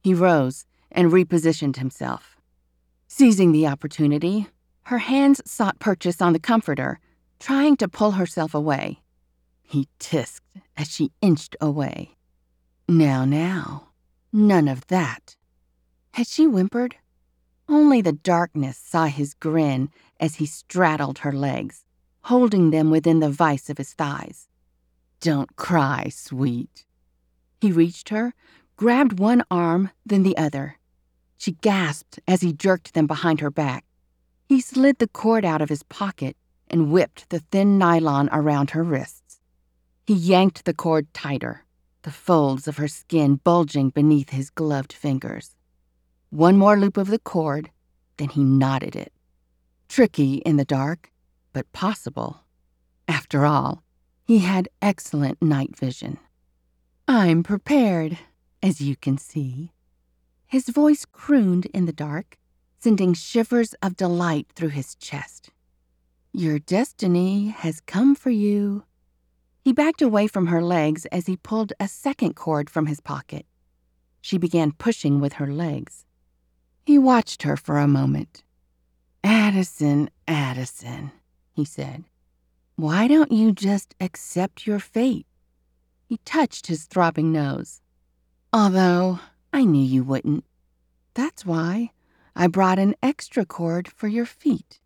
He rose and repositioned himself. Seizing the opportunity, her hands sought purchase on the comforter, trying to pull herself away. He tisked as she inched away. Now, none of that. Had she whimpered? Only the darkness saw his grin as he straddled her legs, holding them within the vice of his thighs. Don't cry, sweet. He reached her, grabbed one arm, then the other. She gasped as he jerked them behind her back. He slid the cord out of his pocket and whipped the thin nylon around her wrists. He yanked the cord tighter, the folds of her skin bulging beneath his gloved fingers. One more loop of the cord, then he knotted it. Tricky in the dark, but possible. After all, he had excellent night vision. I'm prepared, as you can see. His voice crooned in the dark, sending shivers of delight through his chest. Your destiny has come for you. He backed away from her legs as he pulled a second cord from his pocket. She began pushing with her legs. He watched her for a moment. Addison, he said. Why don't you just accept your fate? He touched his throbbing nose. Although I knew you wouldn't. That's why I brought an extra cord for your feet.